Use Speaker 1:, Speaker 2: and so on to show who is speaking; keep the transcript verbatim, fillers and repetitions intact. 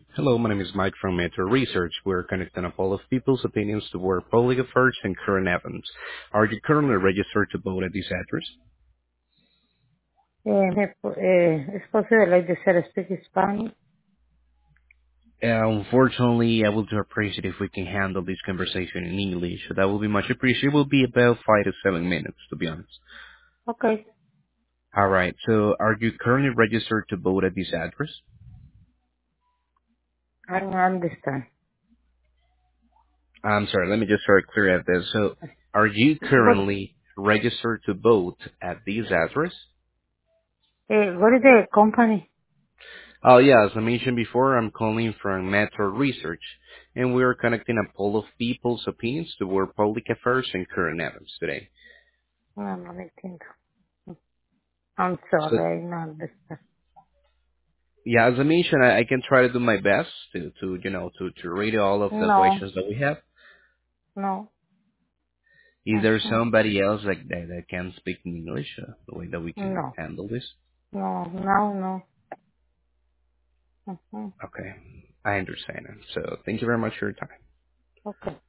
Speaker 1: Hello, my name is Mike from Metro Research. We're connecting a poll of people's opinions toward public affairs and current events. Are you currently registered to vote at this address?
Speaker 2: Eh, me pu- eh, es posible like de ser speak Spanish.
Speaker 1: Uh, unfortunately, I would appreciate if we can handle this conversation in English. That will be much appreciated. It will be about five to seven minutes, to be honest.
Speaker 2: Okay,
Speaker 1: All right. So, are you currently registered to vote at this address?
Speaker 2: I don't understand.
Speaker 1: I'm sorry. Let me just start clear out this. So, are you
Speaker 2: What,
Speaker 1: currently registered to vote at this address?
Speaker 2: eh, what is the company?
Speaker 1: Oh, yeah, as I mentioned before, I'm calling from Metro Research, and we are conducting a poll of people's opinions toward public affairs and current events today.
Speaker 2: No, no me entiendo. I'm
Speaker 1: So,
Speaker 2: sorry, I don't understand.
Speaker 1: yeah, as I mentioned, I, I can try to do my best to, to, you know, to, to read all of the
Speaker 2: No,
Speaker 1: questions that we have.
Speaker 2: no.
Speaker 1: Is there
Speaker 2: Uh-huh.
Speaker 1: somebody else that, that, that can speak in English, uh, the way that we can
Speaker 2: No,
Speaker 1: handle this?
Speaker 2: no, no, no. Uh-huh.
Speaker 1: Okay, I understand. So, thank you very much for your time.
Speaker 2: Okay.